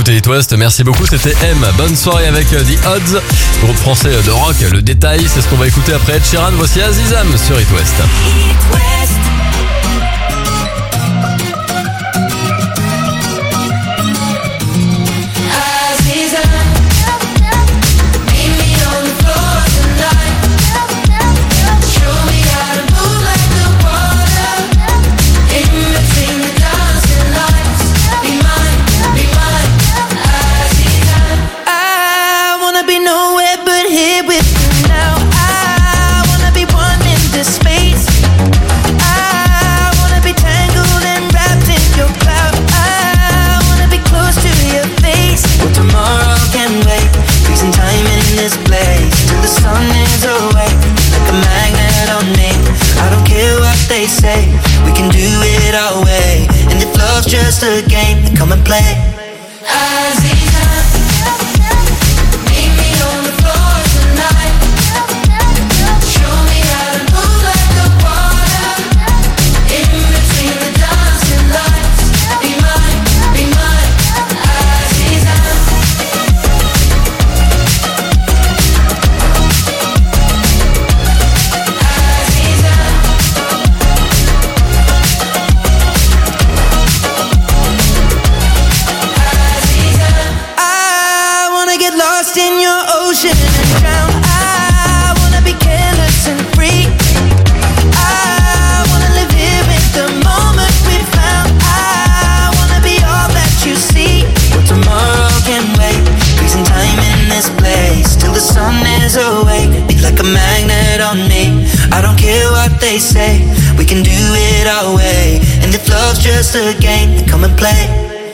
écoutez It West, merci beaucoup, c'était M. Bonne soirée avec The Odds, groupe français de rock, le détail, c'est ce qu'on va écouter après Ed Sheeran. Voici Azizam sur It West. It West. Say we can do it our way, and if love's just a game, then come and play. They say we can do it our way, and if love's just a game, then come and play.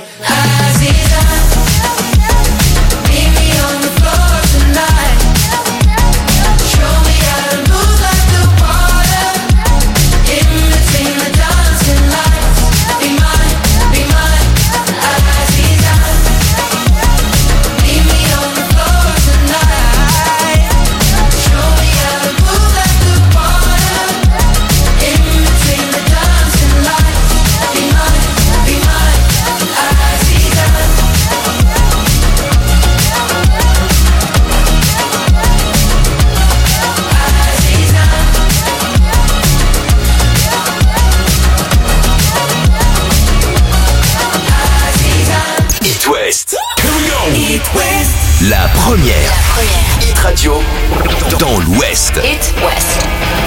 La première Hit Radio dans l'Ouest. It West.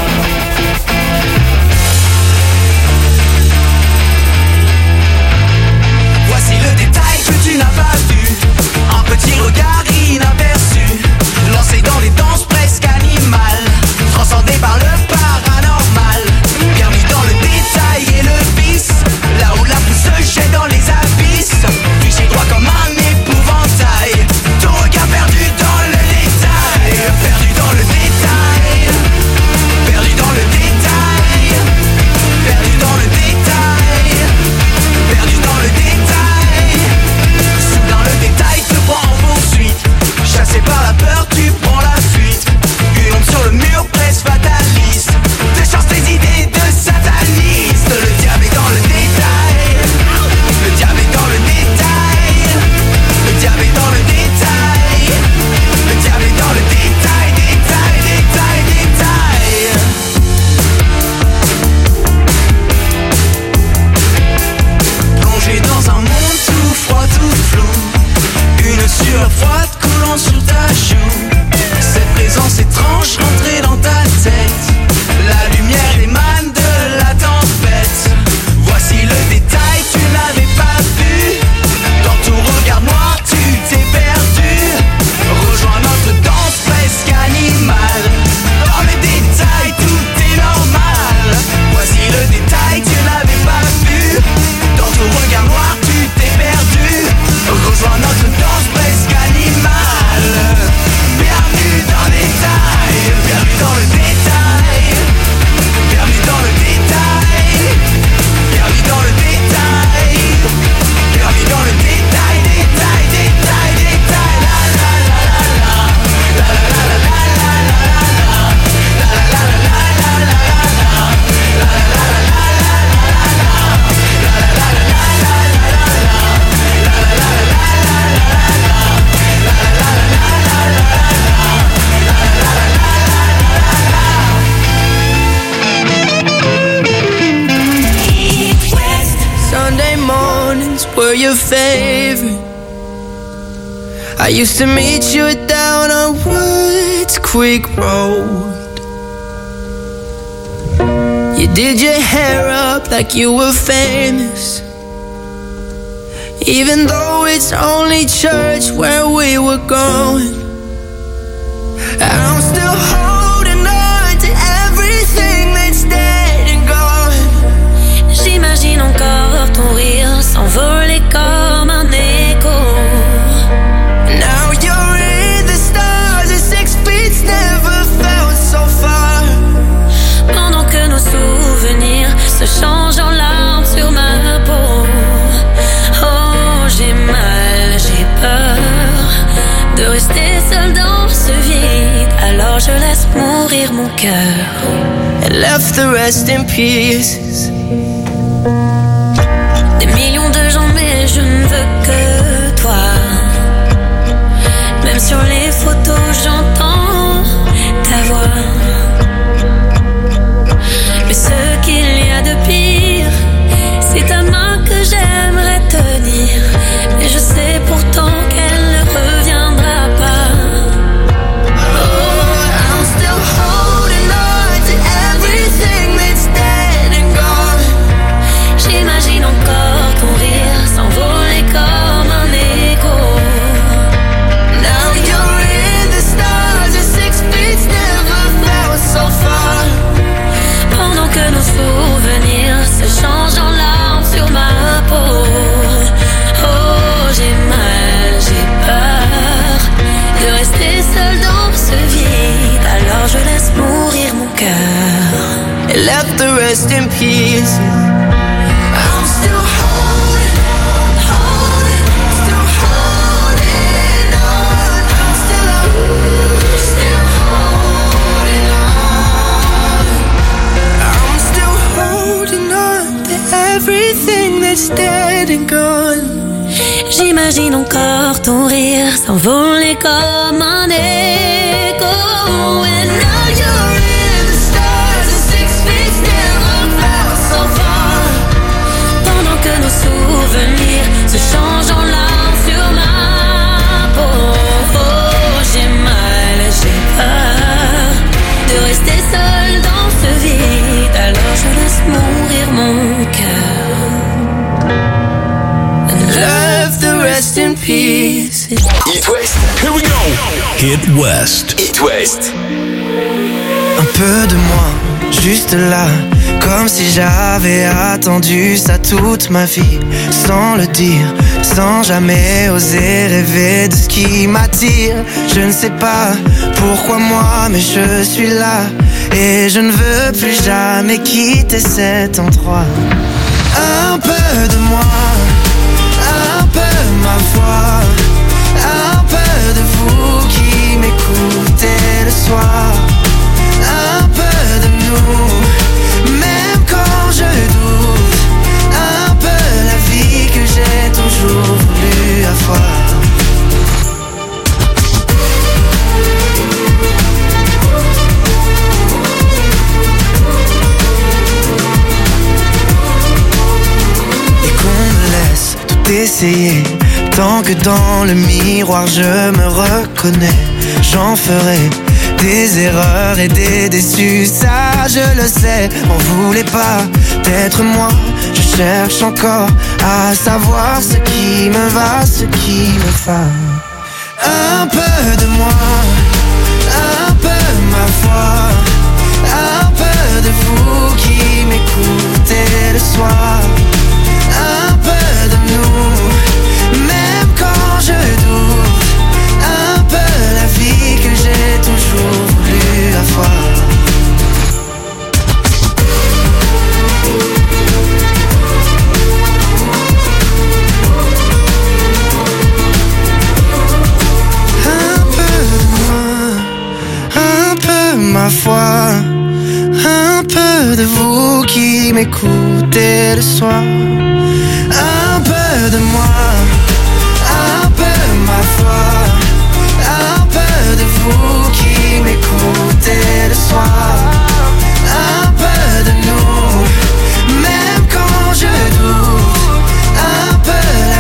Voici le détail que tu n'as pas vu. Un petit regard inaperçu, lancé dans des danses presque animales, transcendé par le paranormal, permis dans le détail et le vice, là où la pousse se jette dans les abysses, fiché droit comme un épouvantail, ton regard perdu dans le détail, perdu dans le détail, perdu were your favorite. I used to meet you down on Woods Creek Road. You did your hair up like you were famous, even though it's only church where we were going. I'm still holding on to everything that's dead and gone. J'imagine encore ton rire s'envoler comme un écho. Now you're in the stars and 6 feet never felt so far. Pendant que nos souvenirs se changent en larmes sur ma peau. Oh, j'ai mal, j'ai peur de rester seule dans ce vide. Alors je laisse mourir mon cœur. And left the rest in pieces. Des millions de gens mais je ne veux que toi. Même sur les photos j'entends ta voix. Mais ce qu'il y a de pire, c'est ta main que j'aimerais tenir. Mais je sais pourtant qu'elle ne reviendra pas. Oh, I'm still holding on to everything that's dead and gone. J'imagine encore ton rire s'envoler comme un écho. Now you're in the stars and 6 feet never felt so far. Pendant que nos souvenirs se changent en larmes sur ma peau. Oh, j'ai mal, j'ai peur de rester seule dans ce vide. Alors je laisse mourir mon cœur. And left the rest in pieces. I'm still holding on, still holding on. I'm still holding on. I'm still holding on to everything that's dead and gone. J'imagine encore ton rire s'envoler comme un écho. And now You're in the stars and 6 feet never felt so far. pendant que nos souvenirs se changent en larmes sur ma peau. Oh, j'ai mal, j'ai peur de rester seule dans ce vide. Alors je laisse mourir mon cœur. And Left the rest in pieces. It West. Here we go. Hit West. It West. Un peu de moi, juste là, comme si j'avais attendu ça toute ma vie, sans le dire, sans jamais oser rêver de ce qui m'attire. Je ne sais pas pourquoi moi, mais je suis là, et je ne veux plus jamais quitter cet endroit. Un peu de moi, un peu ma foi, un peu de vous qui m'écoutez le soir. Un peu de nous, même quand je doute. Un peu la vie que j'ai toujours voulu avoir. Et qu'on me laisse tout essayer, tant que dans le miroir je me reconnais. J'en ferai des erreurs et des déçus, ça je le sais. On voulait pas d'être moi, je cherche encore à savoir ce qui me va, ce qui me va. Un peu de moi, un peu ma foi, un peu de vous qui m'écoutez le soir. Un peu de nous, même quand je doute. Un peu la vie que j'ai toujours voulu avoir. Un peu de moi, un peu ma foi, un peu de vous qui m'écoutez le soir. Un peu de moi, un peu ma foi, un peu de vous qui m'écoutez le soir. Un peu de nous, même quand je doute. Un peu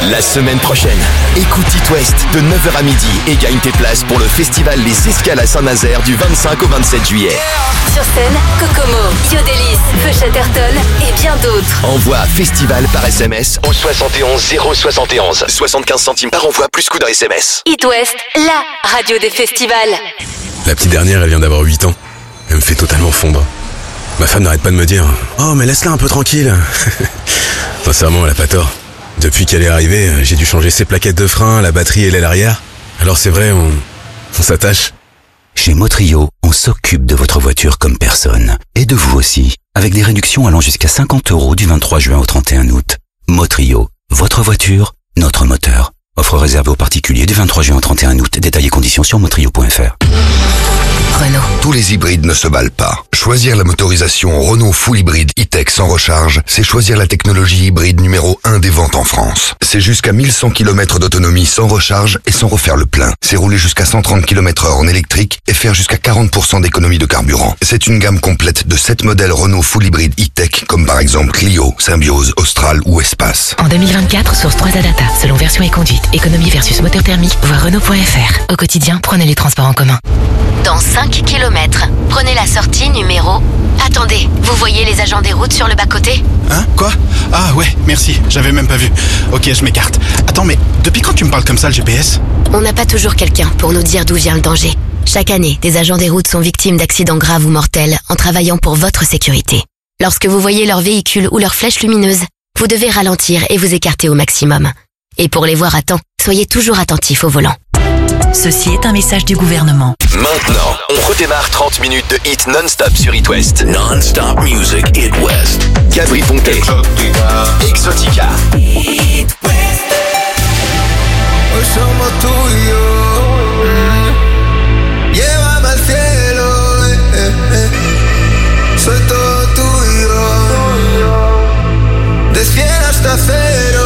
La semaine prochaine, écoute It West de 9h à midi et gagne tes places pour le festival Les Escales à Saint-Nazaire du 25 au 27 juillet. Sur scène, Kokomo, Yodelis, Feu Chatterton et bien d'autres. Envoie festival par SMS au 71 071. 75 centimes par envoi plus coût d'un SMS. It West, la radio des festivals. La petite dernière, elle vient d'avoir 8 ans. Elle me fait totalement fondre. Ma femme n'arrête pas de me dire « Oh, mais laisse-la un peu tranquille !» Sincèrement, elle a pas tort. Depuis qu'elle est arrivée, j'ai dû changer ses plaquettes de frein, la batterie et l'aile arrière. Alors c'est vrai, on s'attache. Chez Motrio, on s'occupe de votre voiture comme personne. Et de vous aussi, avec des réductions allant jusqu'à 50 € du 23 juin au 31 août. Motrio, votre voiture, notre moteur. Offre réservée aux particuliers du 23 juin au 31 août. Détails et conditions sur motrio.fr. Renault. Tous les hybrides ne se valent pas. Choisir la motorisation Renault Full Hybride E-Tech sans recharge, c'est choisir la technologie hybride numéro 1 des ventes en France. C'est jusqu'à 1100 km d'autonomie sans recharge et sans refaire le plein. C'est rouler jusqu'à 130 km/h en électrique et faire jusqu'à 40% d'économie de carburant. C'est une gamme complète de 7 modèles Renault Full Hybride E-Tech, comme par exemple Clio, Symbiose, Austral ou Espace. En 2024, source 3 Data, selon version et conduite, économie versus moteur thermique, voir Renault.fr. Au quotidien, prenez les transports en commun. Dans 5 km, prenez la sortie numéro... Attendez, vous voyez les agents des routes sur le bas-côté ? Hein ? Quoi ? Ah ouais, merci, j'avais même pas vu. Ok, je m'écarte. Attends, mais depuis quand tu me parles comme ça, le GPS ? On n'a pas toujours quelqu'un pour nous dire d'où vient le danger. Chaque année, des agents des routes sont victimes d'accidents graves ou mortels en travaillant pour votre sécurité. Lorsque vous voyez leur véhicule ou leur flèche lumineuse, vous devez ralentir et vous écarter au maximum. Et pour les voir à temps, soyez toujours attentifs au volant. Ceci est un message du gouvernement. Maintenant, on redémarre 30 minutes de hit non-stop sur It West. Non-stop music, It West. Gabri Ponte. Exotica. Hoy somos tú y yo. Llévame al cielo. Soy todo tuyo. De 100 hasta 0.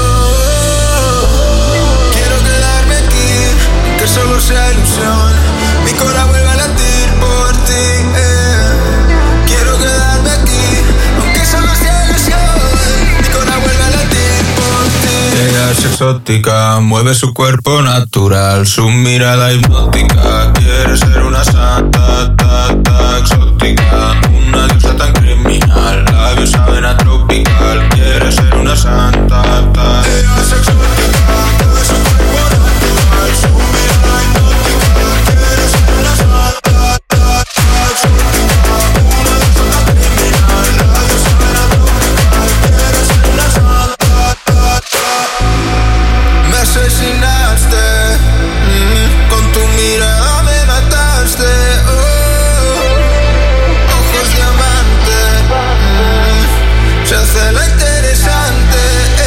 Que solo sea ilusión, mi corazón vuelve a latir por ti. Quiero quedarme aquí, aunque solo sea ilusión, mi corazón vuelve a latir por ti. Ella es exótica, mueve su cuerpo natural, su mirada hipnótica. Quiere ser una santa, exótica, una diosa tan criminal. Labios saben a tropical. Quiere ser una santa, ella es exótica, mueve su cuerpo natural, su asesinaste, con tu mirada me mataste, ojos diamante, se hace la interesante,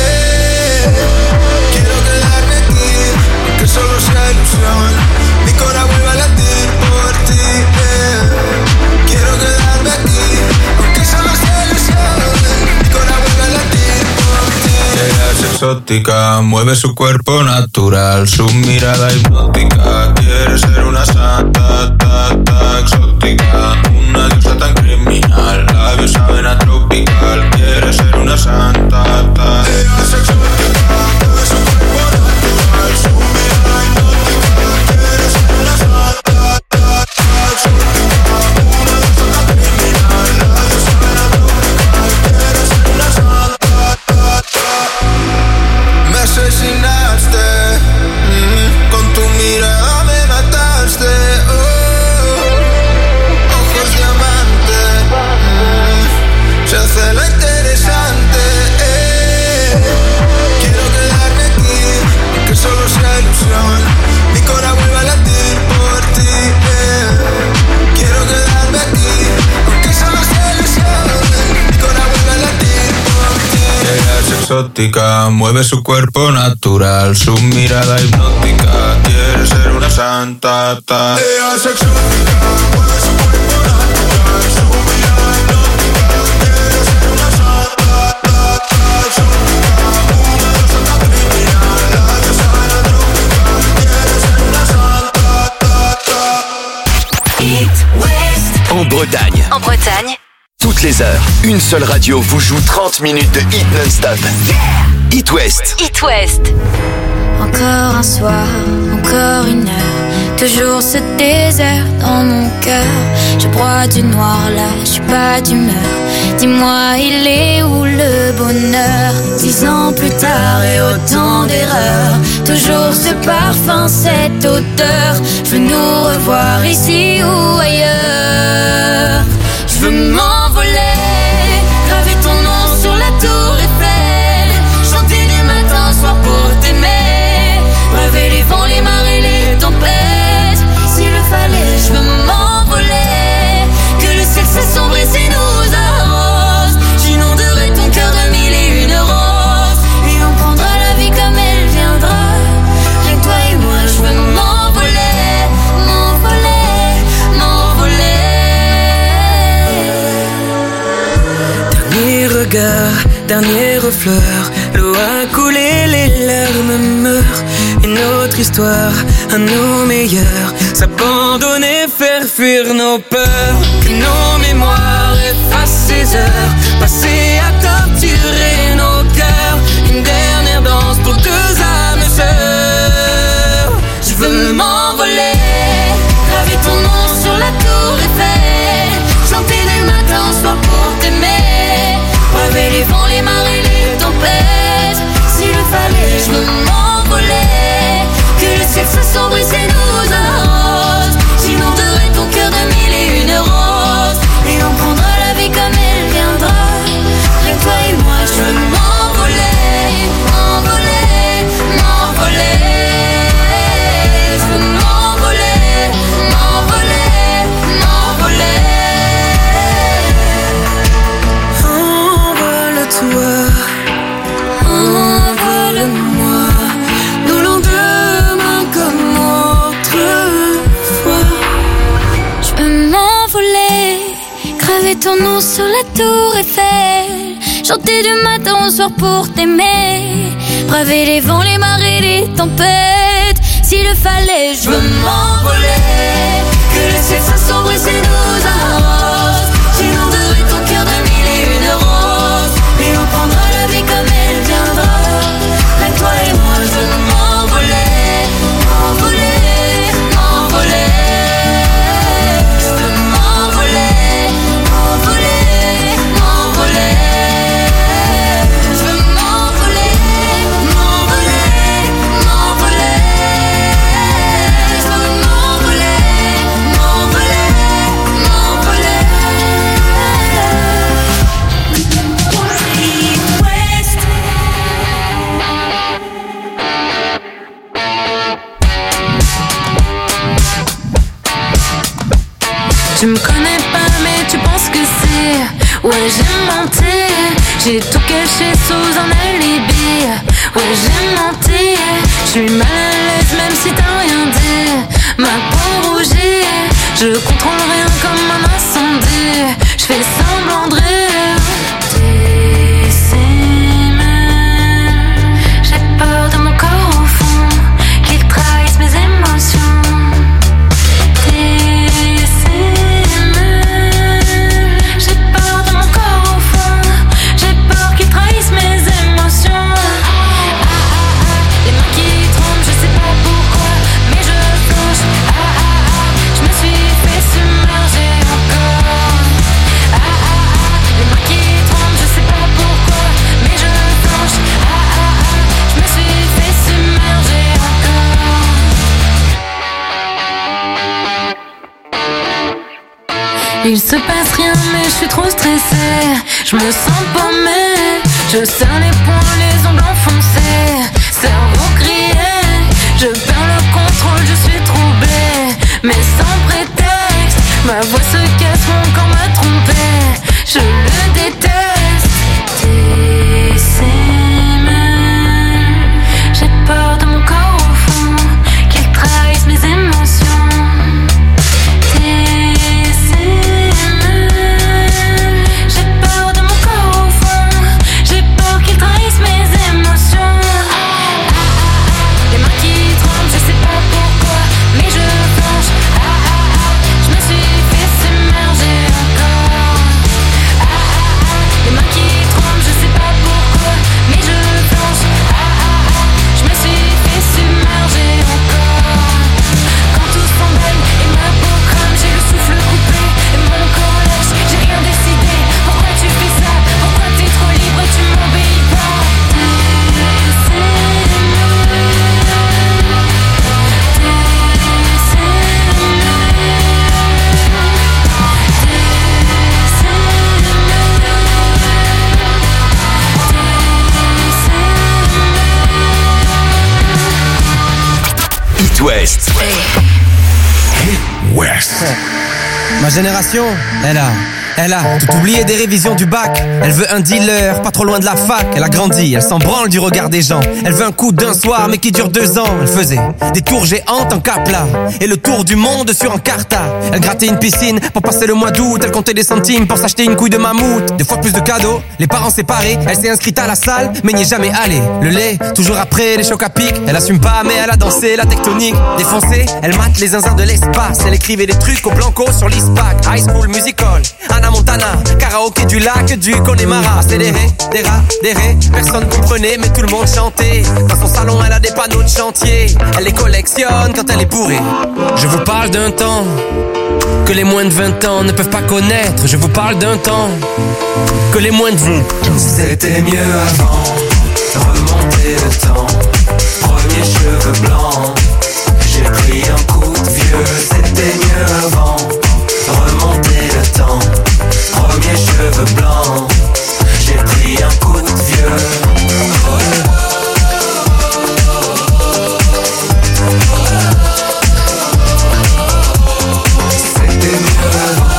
quiero quedarme aquí, aunque solo sea ilusión, mi corazón vuelve a latir por ti, quiero quedarme aquí, aunque solo sea ilusión, mi corazón vuelve a latir por ti. Ella es exótica, mueve su cuerpo natural, su mirada hipnótica. Quiere ser una santa, exótica, una diosa tan criminal. Labios saben a tropical. Quiere ser una santa, ella es exótica, mueve su cuerpo natural, su mirada hipnótica. Quiere ser una santa, exótica, una diosa tan criminal. Labios saben a tropical. Quiere ser una santa. Me asesinaste, con tu mirada me mataste, ojos diamante, se hace la interesante, quiero quedarme aquí, aunque solo sea ilusión, mi corazón vuelve a latir por ti, quiero quedarme aquí, aunque solo sea ilusión, mi corazón vuelve a latir por ti. Ella es exótica, mueve su cuerpo natural, su mirada hipnótica. Quiere ser una santa, ella es exótica, mueve su cuerpo natural, su mirada hipnótica. Quiere ser una santa, exótica, una diosa tan criminal. La diosa de la tropical. Quiere ser una santa. It West. En Bretagne. En Bretagne, Toute toutes les heures. Une seule radio vous joue 30 minutes de hit non-stop. It West. It West. Encore un soir, encore une heure, toujours ce désert dans mon cœur. Je broie du noir là, je suis pas d'humeur. Dis-moi, il est où le bonheur? 10 ans plus tard et autant d'erreurs, toujours ce parfum, cette odeur. Je veux nous revoir ici ou ailleurs. Je veux m'envoler, graver ton nom sur la tour Eiffel, chanter du matin au soir pour t'aimer, rêver les vents, les marées, les tempêtes. S'il le fallait, je veux m'envoler, que le ciel s'assombrisse et nous arrose. J'inonderai ton cœur de 1001 roses, et on prendra la vie comme elle viendra. Rien que toi et moi, je veux m'envoler, m'envoler, m'envoler. Dernier regard, dernière fleur, l'eau a coulé, les larmes meurent. Une autre histoire, à nos meilleurs, s'abandonner, faire fuir nos peurs. Que nos mémoires effacent ces heures passées à torturer nos cœurs. Une dernière danse pour deux âmes sœurs. Je veux m'envoler, graver ton nom sur la tour Eiffel, chanter du matin au soir pour t'aimer, rêver les vents, les marées, les tempêtes. S'il le fallait, je veux m'envoler, que le ciel s'assombrisse et nous arrose. J'inonderai ton cœur de 1001 roses, et on prendra la vie comme elle viendra. Rien que toi et moi, je veux m'envoler, m'envoler, m'envoler. Je veux m'envoler, m'envoler, m'envoler. Envole-toi, envole-moi, nos lendemains comme autrefois. Je veux m'envoler, graver ton nom sur la tour Eiffel, chanter du matin au soir pour t'aimer, braver les vents, les marées, les tempêtes. S'il le fallait, je veux m'envoler, que le ciel s'assombrisse et nous arrose. J'inonderai ton cœur de 1001 roses, et on prendra la vie comme elle viendra. Avec toi et moi, je veux m'envoler, m'envoler, m'envoler. Je veux m'envoler, m'envoler, m'envoler. Je veux m'envoler, m'envoler, m'envoler. Je veux m'envoler, m'envoler, m'envoler. East West. Tu me connais pas mais tu penses que c'est. Ouais, j'ai menti, j'ai tout caché sous un alibi. Ouais, j'ai menti, je suis mal à l'aise même si t'as rien dit. Ma peau rougit, je contrôle rien comme un incendie. Je fais semblant de rire. J'ai peur de mon corps au fond, qu'il trahisse mes émotions. J'ai peur de mon corps au fond, j'ai peur qu'il trahisse mes émotions. Les mains qui tremblent, je sais pas pourquoi, mais je flanche. Je me suis fait submerger encore. Les mains qui tremblent, je sais pas pourquoi, mais je flanche. Je me suis fait submerger encore. Il se passe rien mais je suis trop stressée. Je me sens paumée, je serre les poings, les ongles enfoncés. Cerveau grillé, je perds le contrôle, je suis troublée. Mais sans prétexte, ma voix se casse, mon corps m'a trompée. Je le déteste. J'ai peur de mon corps au fond, qu'il trahisse mes émotions. J'ai peur de mon corps au fond, j'ai peur qu'il trahisse mes émotions. Les mains qui tremblent, je sais pas pourquoi, mais je flanche. Je me suis fait West. West. Ma génération, elle a tout oublié des révisions du bac. Elle veut un dealer, pas trop loin de la fac. Elle a grandi, elle s'en branle du regard des gens. Elle veut un coup d'un soir, mais qui dure 2 ans. Elle faisait des tours géantes en Capla et le tour du monde sur un Carta. Elle grattait une piscine pour passer le mois d'août. Elle comptait des centimes pour s'acheter une couille de mammouth. 2 fois plus de cadeaux, les parents séparés. Elle s'est inscrite à la salle, mais n'y est jamais allée. Le lait, toujours après les chocs à pic. Elle assume pas, mais elle a dansé la tectonique. Défoncée, elle mate les zinzins de l'espace. Elle écrivait des trucs au blanco sur l'ISPAC. High School Musical, Anna Montana, karaoké du lac du Connemara. C'est des ré, personne comprenait mais tout le monde chantait. Dans son salon elle a des panneaux de chantier. Elle les collectionne quand elle est bourrée. Je vous parle d'un temps que les moins de 20 ans ne peuvent pas connaître. Je vous parle d'un temps que les moins de 20 ans. C'était mieux avant, remonter le temps. Premier cheveux blancs, j'ai pris un coup de vieux. C'était mieux avant, remonter le temps. Premier cheveux blancs, j'ai pris un coup de vieux. C'était mieux avant.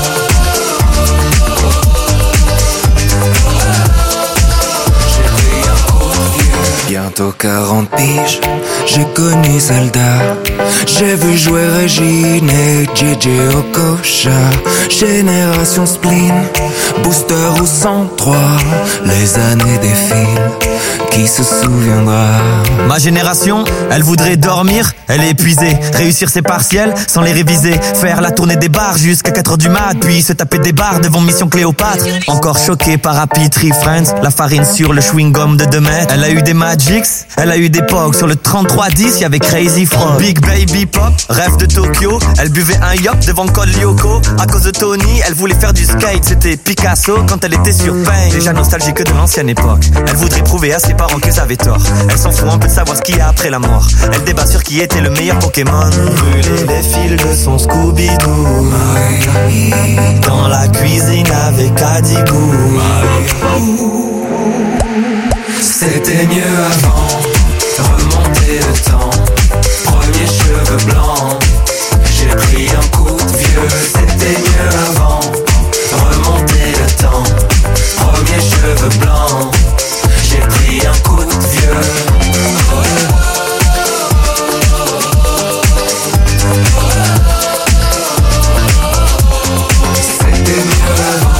J'ai pris un coup de vieux. Bientôt 40 piges, j'ai connu Zelda. J'ai vu jouer Régine et JJ Okocha. Génération spleen, booster ou 103. Les années défilent, qui se souviendra? Ma génération, elle voudrait dormir, elle est épuisée. Réussir ses partiels sans les réviser. Faire la tournée des bars jusqu'à 4h du mat. Puis se taper des bars devant Mission Cléopâtre. Encore choqué par Happy Tree Friends. La farine sur le chewing-gum de 2 mètres. Elle a eu des Magics, elle a eu des Pogs. Sur le 3310, y'avait Crazy Frog. Big Baby Pop, rêve de Tokyo. Elle buvait un yop devant Col Lyoko. À cause de Tony, elle voulait faire du skate. C'était Picasso quand elle était sur Pain. Déjà nostalgique de l'ancienne époque. Elle voudrait prouver à ses parents qu'ils avaient tort. Elle s'en fout un peu de savoir ce qu'il y a après la mort. Elle débat sur qui était le meilleur Pokémon. Brûler les fils de son Scooby-Doo. Dans la cuisine avec Adibou. C'était mieux avant, remonter le temps. Premier cheveux blancs, j'ai pris un coup de vieux. C'était mieux avant, remonter le temps. Premier cheveux blancs, j'ai pris un coup de vieux. C'était mieux avant.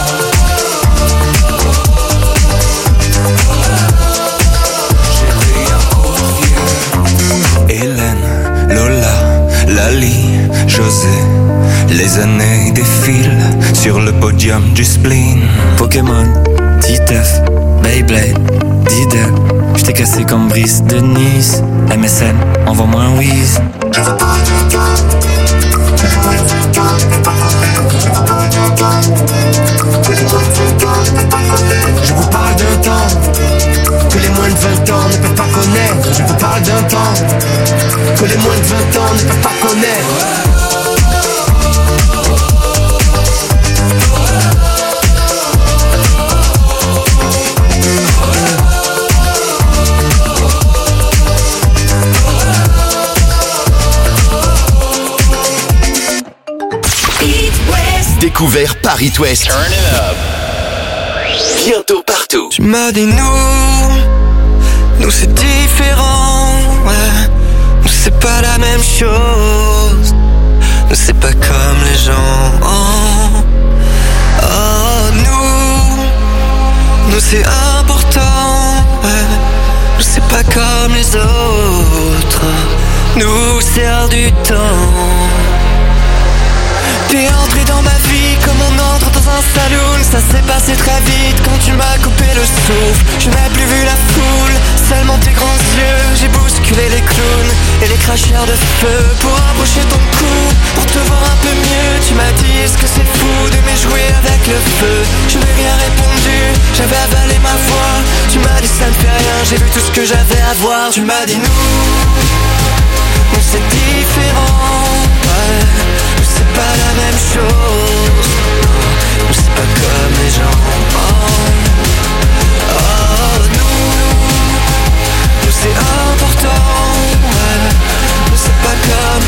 Hélène, Lola, Lali, José. Les années défilent sur le podium du spleen. Pokémon, Titeuf, Beyblade, Diddle. J't'ai cassé comme Brice de Nice. MSN, envoie-moi un whiz. Je vous parle d'un temps que les moins de 20 ans ne peuvent pas connaître. Je vous parle d'un temps que les moins de 20 ans ne peuvent pas connaître. Découvert par It West. Turn it up. Bientôt partout. Tu m'as dit nous c'est différent, ouais. Nous c'est pas la même chose. Nous c'est pas comme les gens. Oh, nous c'est important, ouais. Nous c'est pas comme les autres. Nous c'est hors du temps. T'es entré dans ma vie comme on entre dans un saloon. Ça s'est passé très vite quand tu m'as coupé le souffle. Je n'ai plus vu la foule, seulement tes grands yeux. J'ai bousculé les clowns et les cracheurs de feu pour approcher ton cou, pour te voir un peu mieux. Tu m'as dit est-ce que c'est fou d'aimer jouer avec le feu. Je n'ai rien répondu, j'avais avalé ma voix. Tu m'as dit ça ne fait rien, j'ai vu tout ce que j'avais à voir. Tu m'as dit nous c'est différent, ouais. C'est pas la même chose. Nous c'est pas comme les gens. Nous c'est important, ouais. Nous c'est pas comme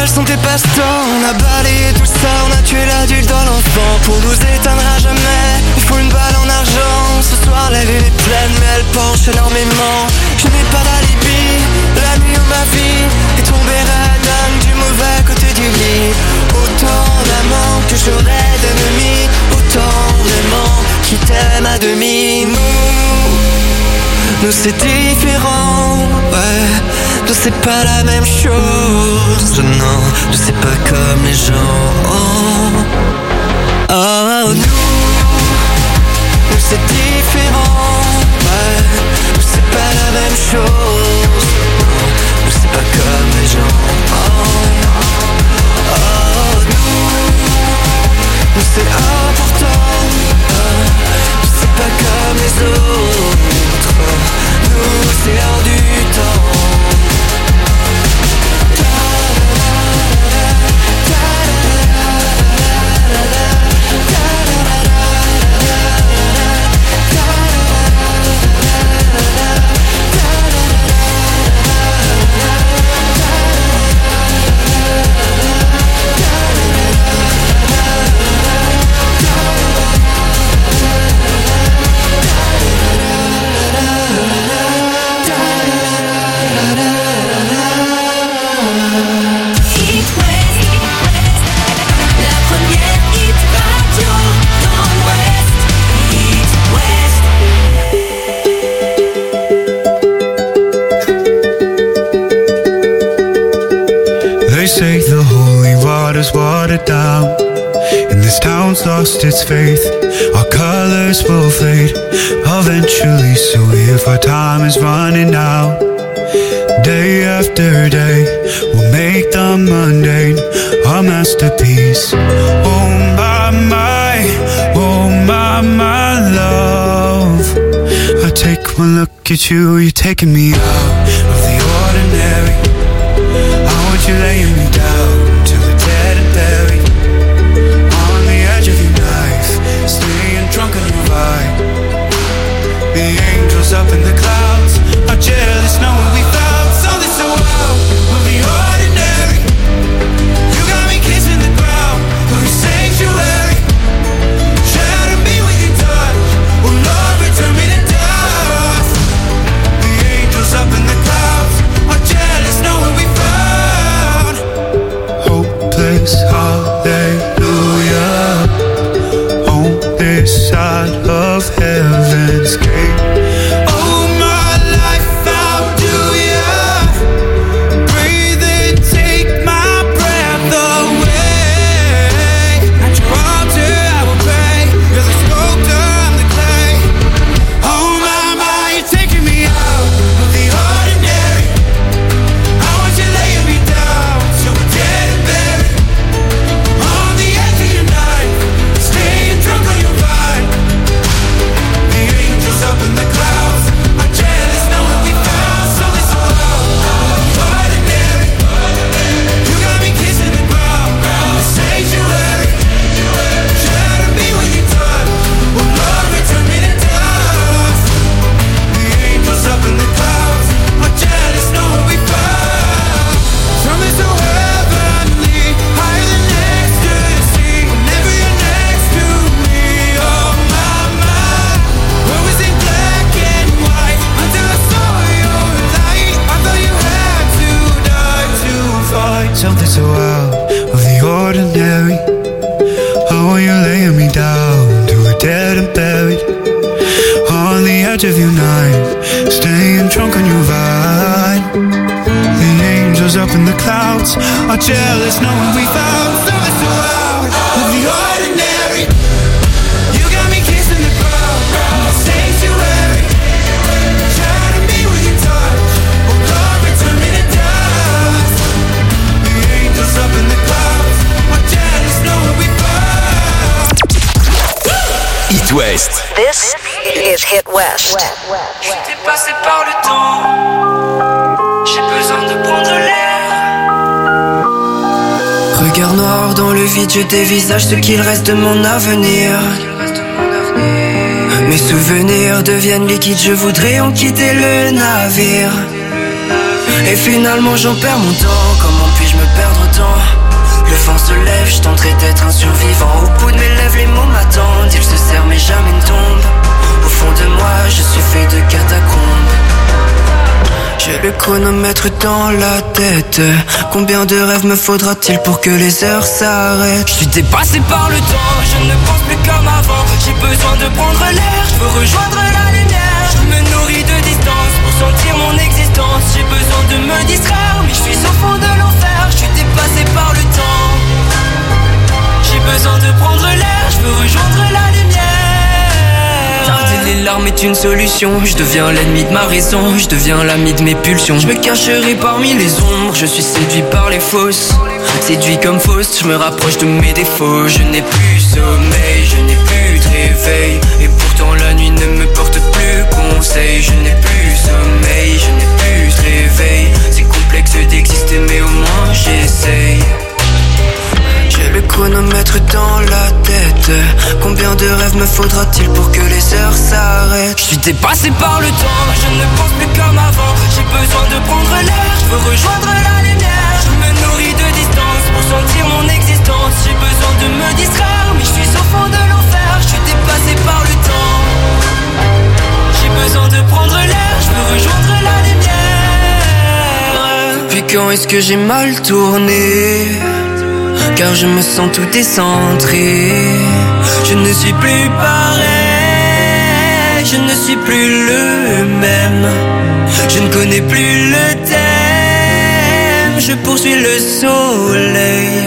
quels sont tes passe-temps? On a balayé tout ça, on a tué l'adulte dans l'enfant. Pour nous éteindre à jamais, il faut une balle en argent. Ce soir la lune est pleine mais elle penche énormément. Je n'ai pas d'alibi, la nuit où ma vie est tombée random du mauvais côté du lit. Autant d'amants que j'aurais d'ennemis, autant d'aimants qui t'aiment à demi. Nous c'est différent, ouais. Nous c'est pas la même chose, non. Nous c'est pas comme les gens. Oh, nous c'est différent, ouais. Nous c'est pas la même chose, non. Nous c'est pas comme les gens. Oh, nous c'est important, nous c'est pas comme les autres. Nous c'est hors du temps. Say the holy water's watered down, and this town's lost its faith. Our colors will fade eventually, so if our time is running out, day after day we'll make the mundane our masterpiece. Oh my love, I take one look at you, you're taking me out of the ordinary. You're laying me down till we're dead and buried on the edge of your knife, staying drunk on your vibe. The angels up in the clouds are jealous knowing we found something so out of the ordinary. You got me kissing the ground of your sanctuary. Shatter me with your touch, oh Lord, return me to dust. The angels up in the clouds are jealous knowing we found hallelujah, on this side of heaven's gate. Oh my life, how do ya breathe and take my breath away? At your altar I will pray, you're the sculptor, I'm the clay. Oh my, you're taking me out of the ordinary. I want you laying me down so we're dead and buried. Up in the clouds, I'm jealous knowing we found something so ordinary. You got me kissing the ground, the sanctuary. Shatter me with your touch, oh Lord, return me to dust. The angels up in the clouds, I'm jealous knowing we found something so heavenly, higher than ecstasy. Whenever you're next to me, oh my. Where was it black and white until I saw your light? I thought you had to die to fight something so out of the ordinary. Oh, you're laying me down to a dead and buried on the edge of your night, staying drunk on your vine. The angels up in the clouds are jealous knowing we found something so out of the ordinary. You got me kissing the ground, sanctuary. Shatter me with your touch, oh Lord, return me to dust. The angels up in the clouds are jealous knowing we found. It West. This is Hit West. J'étais passé par le temps, j'ai besoin de prendre l'air. Regard noir dans le vide, je dévisage ce qu'il reste de mon avenir. Mes souvenirs deviennent liquides, je voudrais en quitter le navire. Et finalement j'en perds mon temps, comment puis-je me perdre autant? un survivant. Au bout de mes lèvres, les mots m'attendent. Ils se serrent mais jamais ne tombent. Au fond de moi, je suis fait de catacombes. J'ai le chronomètre dans la tête. Combien de rêves me faudra-t-il pour que les heures s'arrêtent? Je suis dépassé par le temps, je ne pense plus comme avant. J'ai besoin de prendre l'air, je veux rejoindre la lumière. Je me nourris de distance pour sentir mon existence. J'ai besoin de me distraire, mais je suis au fond de l'enfer. Je suis dépassé par le temps. J'ai besoin de prendre l'air, je veux rejoindre la lumière. Tarder les larmes est une solution. Je deviens l'ennemi de ma raison, je deviens l'ami de mes pulsions. Je me cacherai parmi les ombres, je suis séduit par les fausses. Séduit comme Faust, je me rapproche de mes défauts. Je n'ai plus sommeil, je n'ai plus de réveil. Et pourtant la nuit ne me porte plus conseil. Je n'ai plus sommeil, je n'ai plus de réveil. C'est complexe d'exister mais au moins j'essaye. J'ai le chronomètre dans la tête. Combien de rêves me faudra-t-il pour que les heures s'arrêtent? Je suis dépassé par le temps, je ne pense plus comme avant. J'ai besoin de prendre l'air, je veux rejoindre la lumière. Je me nourris de distance pour sentir mon existence. J'ai besoin de me distraire, mais je suis au fond de l'enfer. Je suis dépassé par le temps. J'ai besoin de prendre l'air, je veux rejoindre la lumière. Depuis quand est-ce que j'ai mal tourné? Car je me sens tout décentré. Je ne suis plus pareil, je ne suis plus le même. Je ne connais plus le thème, je poursuis le soleil.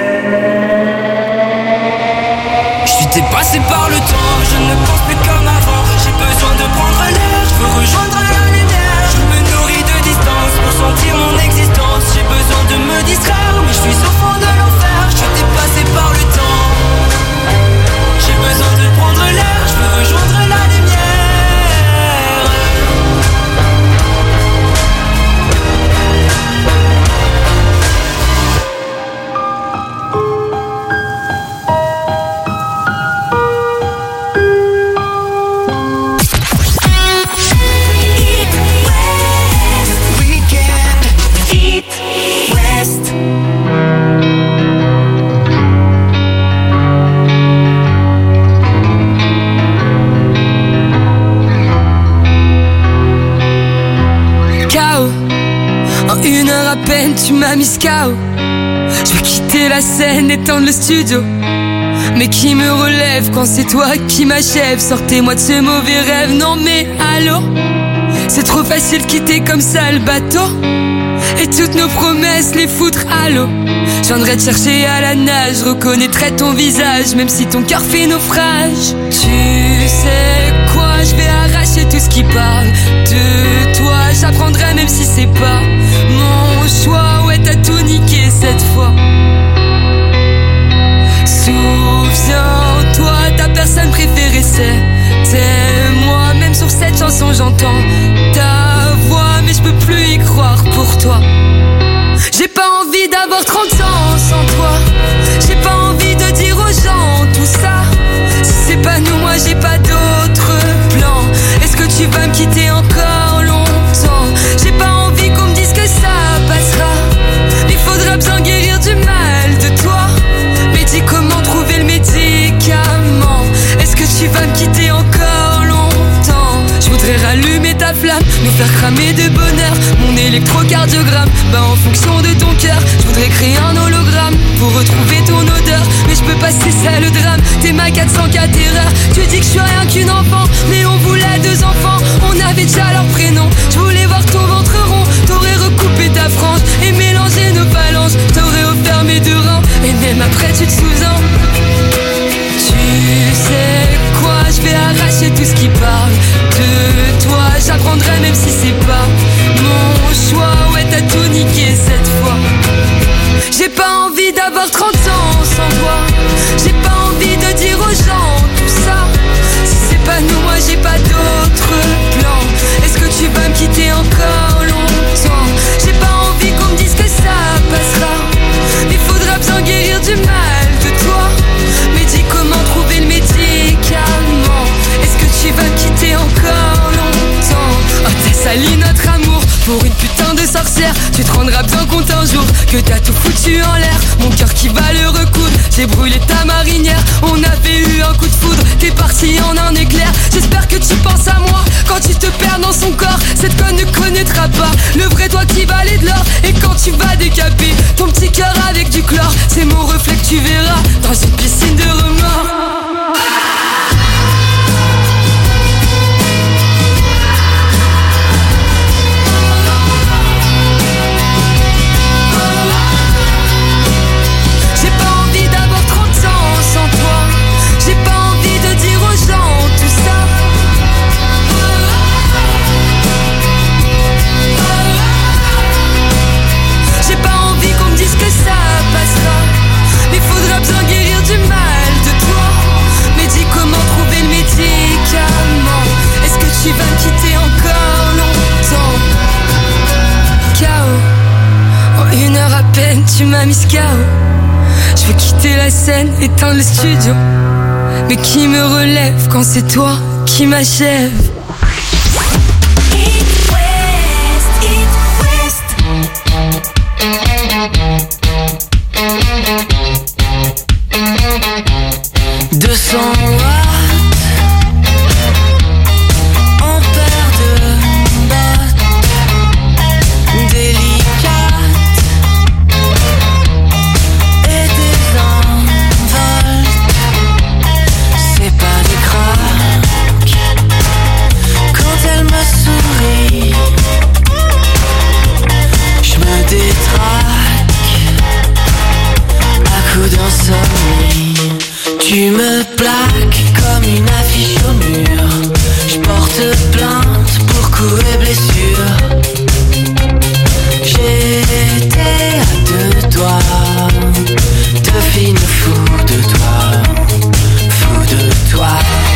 Je suis dépassé par le temps, je ne pense plus comme avant. J'ai besoin de prendre l'air, je veux rejoindre la lumière. Je me nourris de distance pour sentir mon existence. J'ai besoin de me distraire, mais je suis au fond de l'enfer. Je suis dépassé par le temps. J'ai besoin de prendre l'air, je veux rejoindre la Une heure à peine, tu m'as mis KO. Je veux quitter la scène, éteindre le studio. Mais qui me relève quand c'est toi qui m'achève? Sortez-moi de ce mauvais rêve, non mais allô? C'est trop facile de quitter comme ça le bateau. Et toutes nos promesses, les foutre à l'eau. Je viendrai te chercher à la nage, je reconnaîtrai ton visage, même si ton cœur fait naufrage. Tu sais quoi, je vais arracher tout ce qui parle de toi. J'apprendrai même si c'est pas mon choix. Ouais, t'as tout niqué cette fois. Souviens-toi, ta personne préférée c'était moi. Même sur cette chanson j'entends ta voix, mais je peux plus y croire pour toi. J'ai pas envie d'avoir 30 ans sans toi. J'ai pas envie de dire aux gens tout ça. Si c'est pas nous, moi j'ai pas d'autre plan. Est-ce que tu vas me quitter encore longtemps? J'ai pas envie qu'on me dise que ça passera. Il faudra bien guérir du mal de toi. Mais dis comment trouver le médicament. Est-ce que tu vas me quitter encore longtemps? Je voudrais rallumer ta flamme, nous faire cramer de bonheur. Mon électrocardiogramme, bah en fonction de ton cœur. Je voudrais créer un hologramme pour retrouver ton odeur. Mais je peux pas, c'est ça le drame. T'es ma 404 erreur. Tu dis que je suis rien qu'une enfant, mais on voulait 2 enfants. On avait déjà leur prénom. Je voulais voir ton ventre rond. T'aurais recoupé ta frange et mélangé nos phalanges. T'aurais offert mes 2 reins. Et même après tu te souviens. Tu sais quoi, je vais arracher tout ce qui parle de toi. J'apprendrai même si c'est pas mon choix. Ouais, t'as tout niqué cette fois. J'ai pas envie d'avoir 30 ans sans toi. J'ai pas envie de dire aux gens tout ça. Si c'est pas nous, moi j'ai pas d'autre plan. Est-ce que tu vas me quitter encore longtemps? J'ai pas envie qu'on me dise que ça passera. Il faudra bien guérir du mal de toi. Mais dis comment trouver le médicament. Est-ce que tu vas me quitter encore longtemps? Oh, t'as sali notre amour pour une putain de sorcière. Tu te rendras bien compte un jour que t'as tout foutu en l'air. Mon cœur qui va le recoudre. J'ai brûlé ta marinière, on avait eu un coup de foudre. T'es parti en un éclair. J'espère que tu penses à moi quand tu te perds dans son corps. Cette conne ne connaîtra pas le vrai toi qui valait de l'or. Et quand tu vas décaper ton petit cœur avec du chlore, c'est mon reflet que tu verras dans une piscine de remords. J'ai pas envie d'avoir 30 ans sans toi. J'ai pas envie de dire aux gens tout ça. J'ai pas envie qu'on me dise que ça passera. Mais faudra bien guérir du mal de toi. Mais dis comment trouver le médicament. Est-ce que tu vas me quitter encore longtemps? KO. En 1 heure à peine tu m'as mis KO. Je veux quitter la scène, éteindre le studio. Mais qui me relève quand c'est toi qui m'achève? Tu me plaques comme une affiche au mur. Je porte plainte pour coups et blessures. J'étais à 2 doigts de finir fou de toi, fou de toi.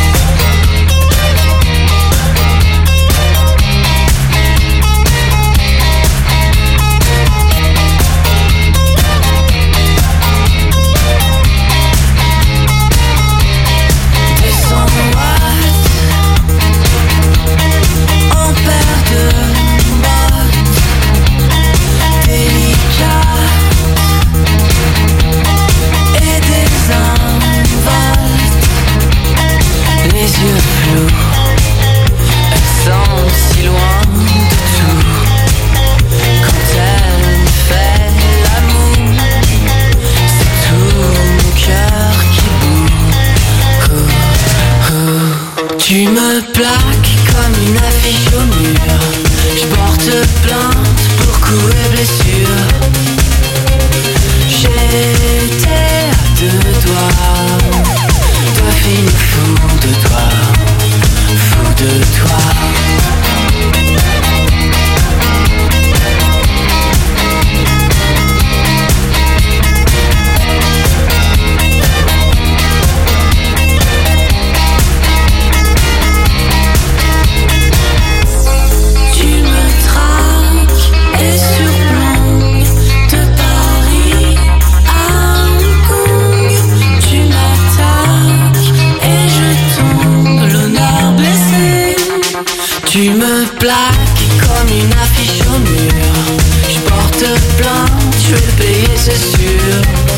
Tu me plaques comme une affiche au mur. Je porte plainte pour coups et blessures. J'étais à 2 doigts de finir fou de toi, fou de toi. Tu me plaques comme une affiche au mur. Je porte plainte, je vais le payer c'est sûr.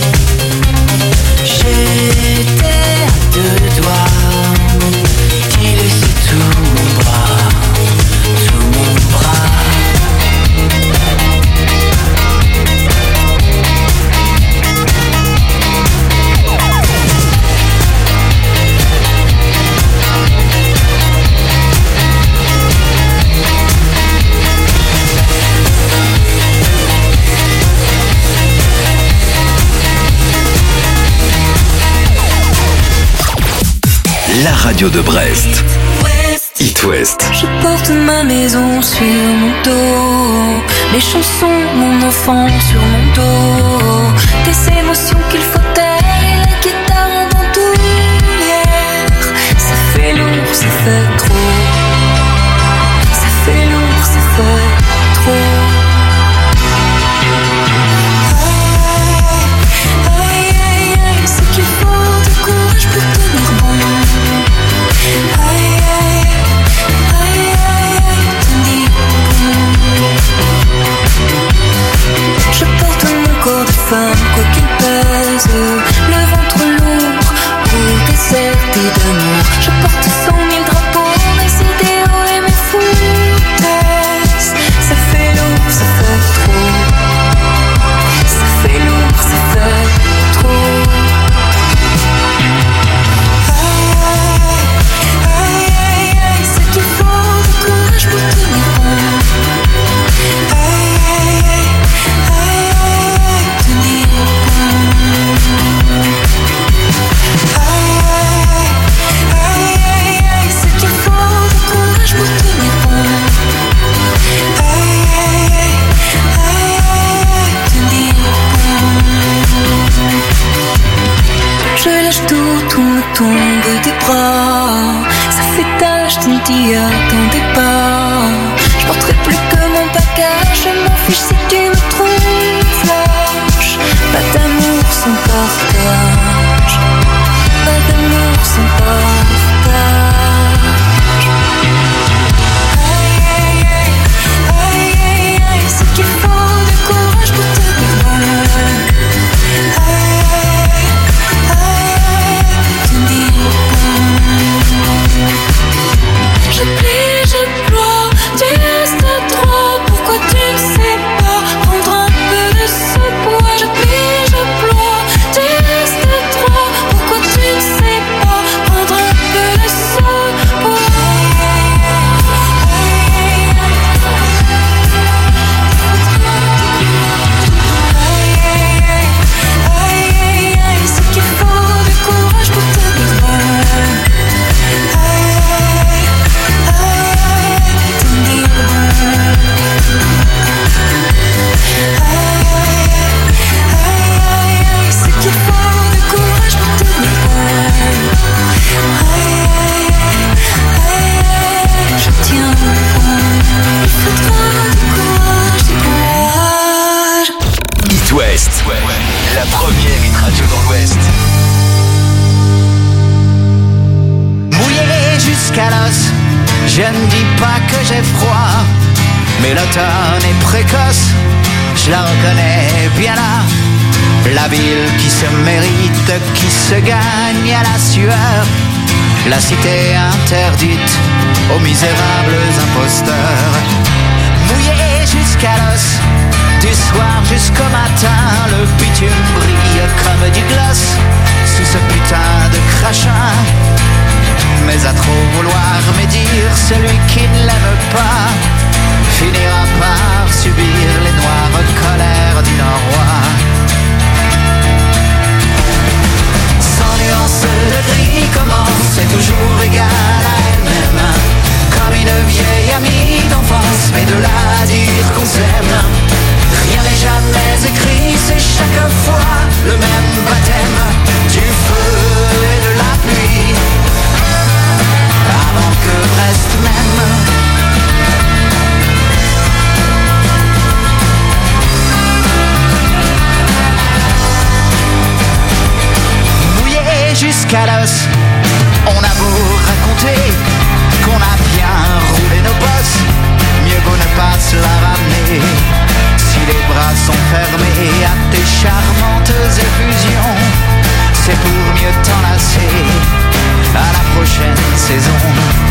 J'étais à 2 doigts d'y laisser tout mon bras, tout mon bras. La radio de Brest. It West. Je porte ma maison sur mon dos, mes chansons, mon enfant sur mon dos, des émotions qu'il faut taire et la guitare en bandoulière. Ça fait lourd, ça fait trop. Ça fait lourd, ça fait trop. Je porte mon corps de femme tombe des bras. Ça fait tâche, tu ne t'y attendais pas. Je porterai plus que mon bagage. Je m'en fiche si tu me trouves lâche. Pas d'amour sans partage. Pas d'amour sans partage. Aïe aïe aïe, aïe aïe aïe, c'est qu'il faut du courage pour te dévoiler. Aïe aïe aïe, tu me dis je plie, je ploie, tu restes droit. Pourquoi tu ne sais pas prendre un peu de ce poids? Je plie, je ploie, tu restes droit. Pourquoi tu ne sais pas prendre un peu de ce poids? C'est qu'il faut du courage pour te dévoiler. C'est qu'il faut du courage pour te dévoiler. Je tiens bon. Il faudra du courage, du courage. It West, la première hit radio dans l'Ouest. Mouillé jusqu'à l'os, je ne dis pas que j'ai froid, mais l'automne est précoce, je la reconnais bien là. La ville qui se mérite, qui se gagne à la sueur, la cité interdite aux misérables imposteurs. Mouillé jusqu'à l'os, du soir jusqu'au matin, le bitume brille comme du gloss sous ce putain de crachin. Mais à trop vouloir médire, celui qui ne l'aime pas finira par subir les noires colères du Nord-Roi. Sans nuance de gris commence, c'est toujours égal à elle-même. Comme une vieille amie d'enfance, mais de là à dire qu'on s'aime, rien n'est jamais écrit, c'est chaque fois le même baptême du feu et de la pluie. Avant que Brest m'aime. Mouillé jusqu'à l'os, on a beau raconter qu'on a bien roulé nos bosses, mieux vaut ne pas se la ramener. Si les bras sont fermés à tes charmantes effusions, c'est pour mieux t'enlacer à la prochaine saison.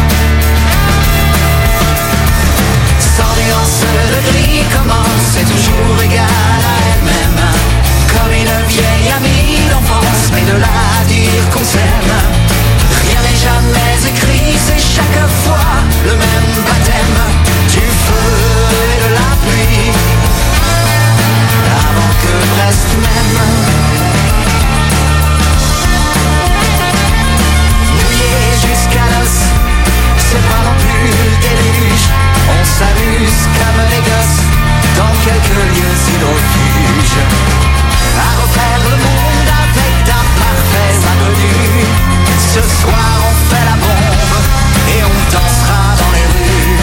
Sans nuance de gris commence, c'est toujours égal à elle-même. Comme une vieille amie d'enfance, mais de là à dire qu'on s'aime, rien n'est jamais écrit, c'est chaque fois le même baptême du feu et de la pluie. Avant que Brest m'aime. Jusqu'à l'os, c'est pas non plus le déluge. On s'amuse comme les gosses dans quelques lieux hydrofuges, à refaire le monde avec d'un parfait inconnu. Ce soir on fait la bombe et on dansera dans les rues.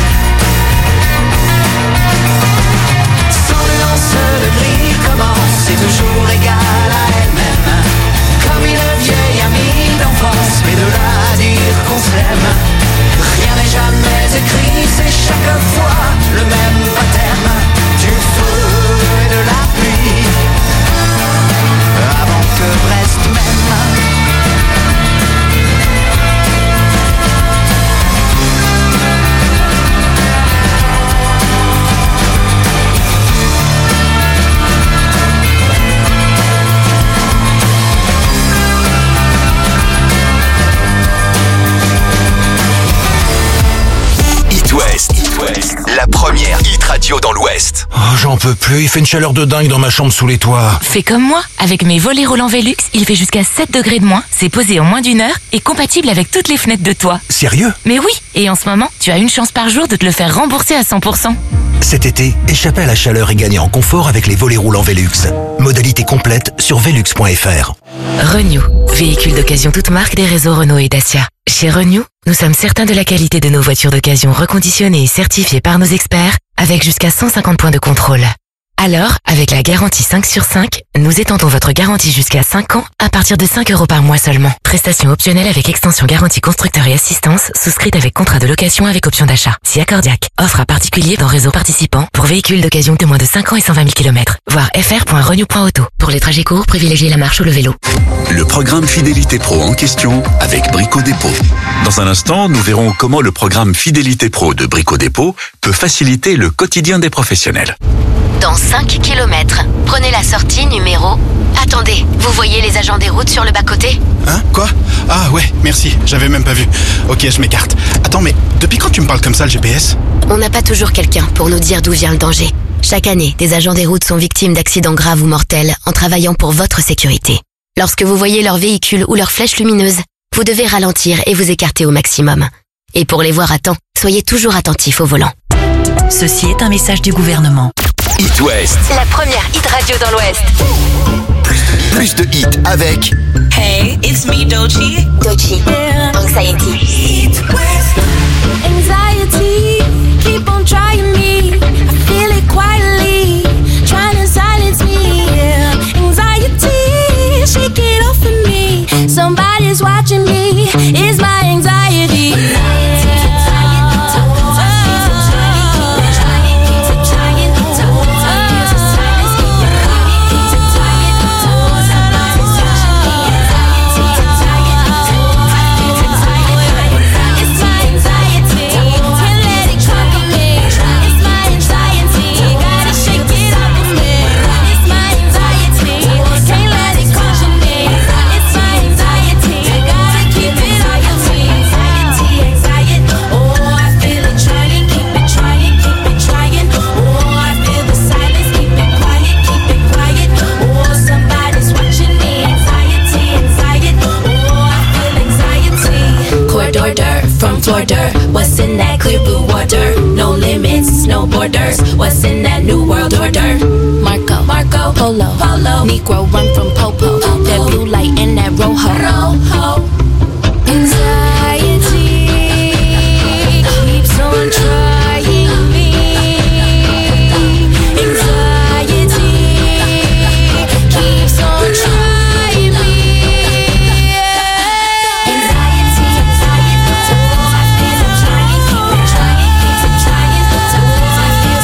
Sans nuance de gris commence, c'est toujours égal à elle-même. Comme une vieille amie d'enfance, mais de là à dire qu'on s'aime, rien n'est jamais écrit, c'est chaque fois le même baptême du feu et de la pluie. Avant que Brest m'aime. La première hit radio dans l'Ouest. Oh, j'en peux plus, il fait une chaleur de dingue dans ma chambre sous les toits. Fais comme moi, avec mes volets roulants Velux, il fait jusqu'à 7 degrés de moins, c'est posé en moins d'une heure et compatible avec toutes les fenêtres de toit. Sérieux? Mais oui, et en ce moment, tu as une chance par jour de te le faire rembourser à 100%. Cet été, échappez à la chaleur et gagnez en confort avec les volets roulants Velux. Modalité complète sur velux.fr. Renew, véhicule d'occasion toute marque des réseaux Renault et Dacia. Chez Renew, nous sommes certains de la qualité de nos voitures d'occasion reconditionnées et certifiées par nos experts, avec jusqu'à 150 points de contrôle. Alors, avec la garantie 5 sur 5, nous étendons votre garantie jusqu'à 5 ans à partir de 5 € par mois seulement. Prestation optionnelle avec extension garantie constructeur et assistance, souscrite avec contrat de location avec option d'achat. Si accordiaque. Offre à particulier dans réseau participant pour véhicules d'occasion de moins de 5 ans et 120 000 km. Voir fr.renew.auto. Pour les trajets courts, privilégiez la marche ou le vélo. Le programme Fidélité Pro en question avec Brico Dépôt. Dans un instant, nous verrons comment le programme Fidélité Pro de Brico Dépôt peut faciliter le quotidien des professionnels. Dans 5 km, prenez la sortie numéro... Attendez, vous voyez les agents des routes sur le bas-côté ? Hein ? Quoi ? Ah ouais, merci, j'avais même pas vu. Ok, je m'écarte. Attends, mais depuis quand tu me parles comme ça, le GPS ? On n'a pas toujours quelqu'un pour nous dire d'où vient le danger. Chaque année, des agents des routes sont victimes d'accidents graves ou mortels en travaillant pour votre sécurité. Lorsque vous voyez leur véhicule ou leur flèche lumineuse, vous devez ralentir et vous écarter au maximum. Et pour les voir à temps, soyez toujours attentifs au volant. Ceci est un message du gouvernement. It West. La première hit radio dans l'Ouest. Plus de hits avec Hey, it's me, Doechii. Doechii. Anxiety. It West. Anxiety, keep on trying me. I feel it quietly, trying to silence me. Yeah. Anxiety, shake it off of me. Somebody's watching me. It's my anxiety. From Florida, what's in that clear blue water? No limits, no borders. What's in that new world order? Marco, Polo, Negro run from Popo. That blue light in that rojo. Anxiety keeps on trying me. Anxiety keeps on trying me.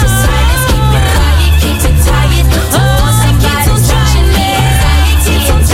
Somebody's watching me.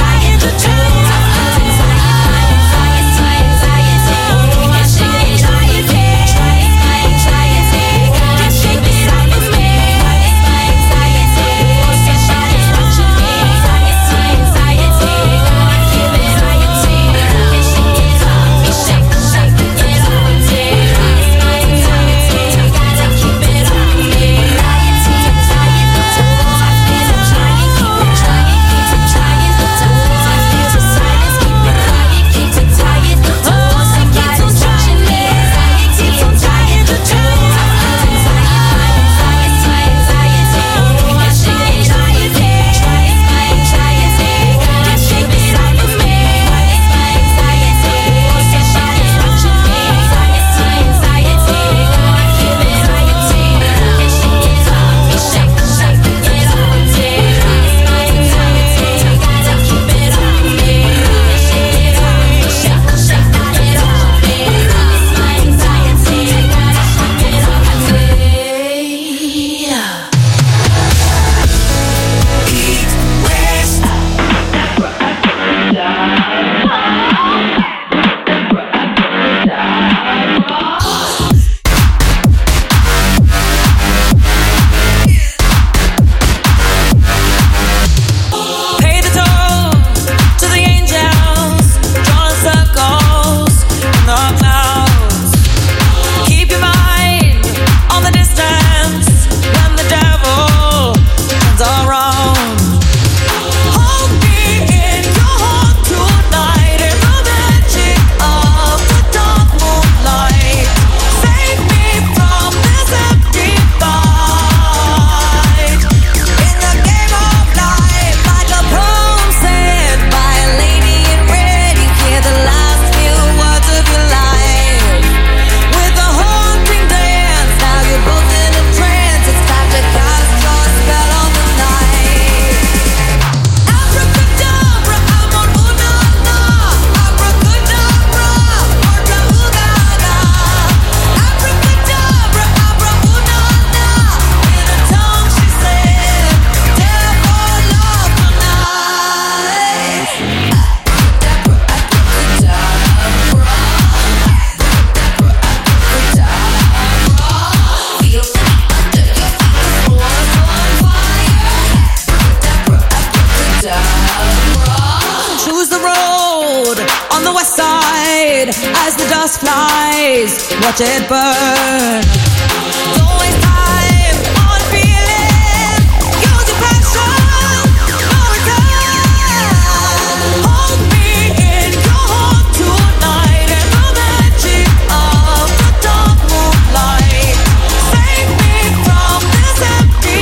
lose the road on the west side as the dust flies. Watch it burn. Don't waste time on feeling. Use your passion. No return. Hold me in your heart tonight in the magic of the dark moonlight. Save me from this empty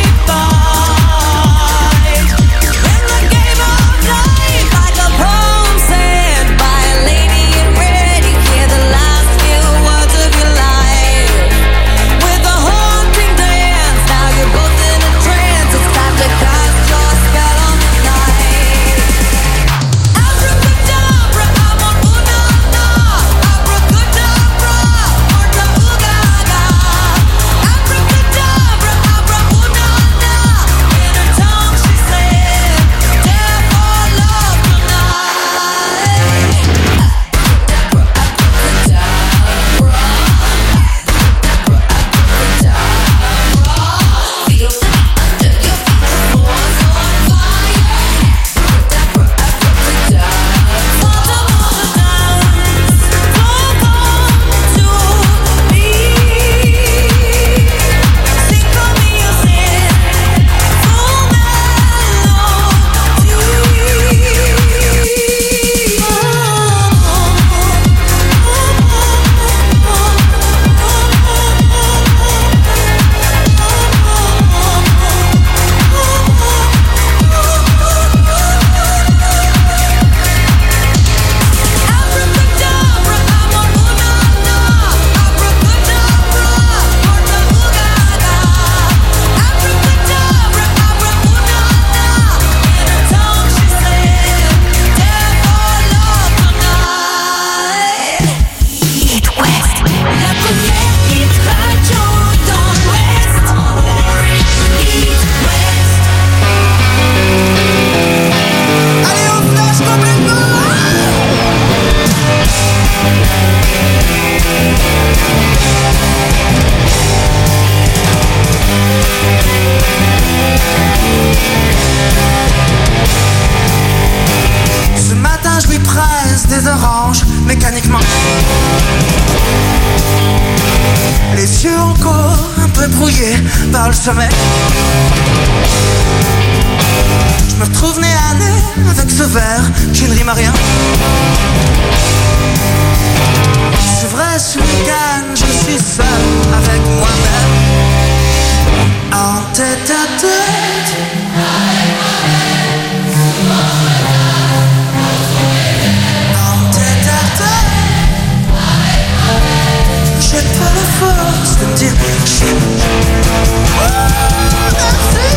fight. In the game of life, like a poem said by a lady in red, you hear the last few words of your life. With a haunting dance, now you're both in a trance. It's time to cast your spell on the night. Abracadabra, I'm on ooh-na-na. Abracadabra, orta ooh-ga-ga. Abracadabra, abra ooh-na-na. In her tongue she said, dare for love tonight. Ce matin je lui presse des oranges mécaniquement. Les yeux encore un peu brouillés par le sommeil. Je me retrouve nez à nez avec ce verre qui ne rime à rien. C'est vrai, ce week-end je suis seul avec moi-même. En tête à tête. En tête à tête. J'ai pas la force de me dire oh, merci.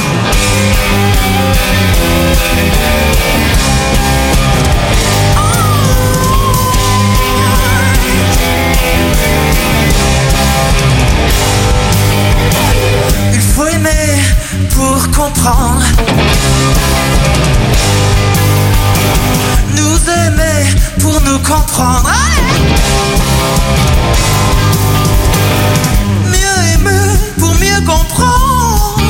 Il faut aimer pour comprendre. Nous aimer pour nous comprendre. Mieux aimer pour mieux comprendre.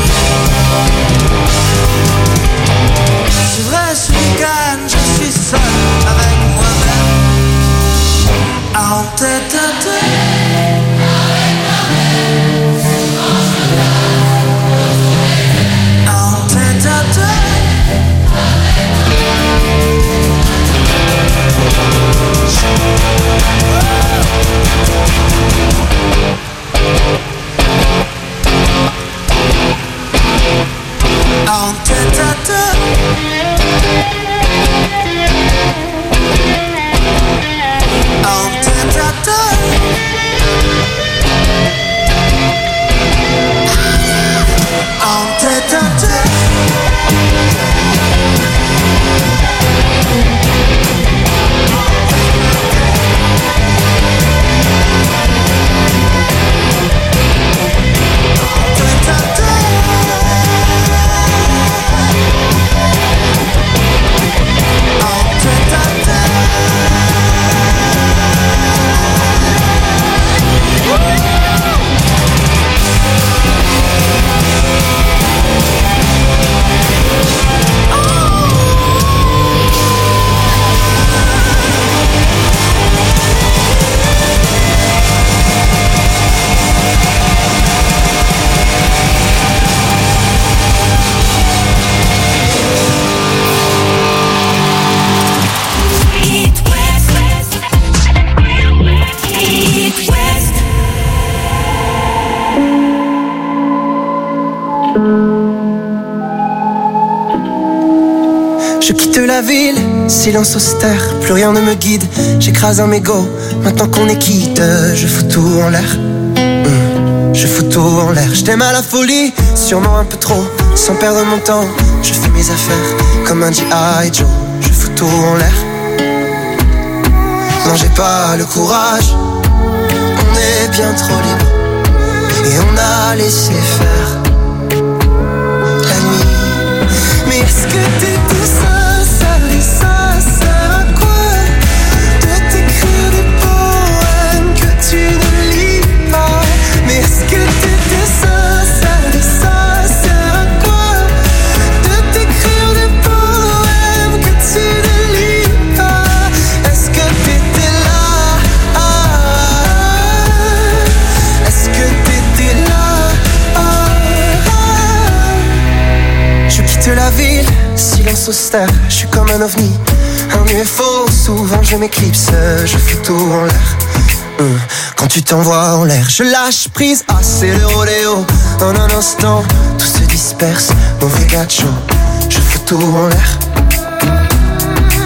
C'est vrai, ce week-end je suis seul avec moi-même. En tête à tête. En tête à tête. En tête à tête. En tête à tête. la ville, silence austère, plus rien ne me guide. J'écrase un mégot, maintenant qu'on est quitte, je fous tout en l'air. Je fous tout en l'air. Je t'aime à la folie, sûrement un peu trop, sans perdre mon temps. Je fais mes affaires comme un G.I. Joe. Je fous tout en l'air. Non, j'ai pas le courage. On est bien trop libre et on a laissé faire la nuit. Mais est-ce que t'es tout sincère et ça sert à quoi de t'écrire des poèmes que tu ne lis pas? Mais est-ce que t'étais sincère et ça sert à quoi de t'écrire des poèmes que tu ne lis pas? Est-ce que t'étais là? Est-ce que t'étais là? Je quitte la ville, silence austère, je suis comme un ovni, un UFO, souvent je m'éclipse, je fous tout en l'air. Quand tu t'envoies en l'air, je lâche prise, ah c'est le rodéo. En un instant, tout se disperse, mauvais gâteau, je fous tout en l'air.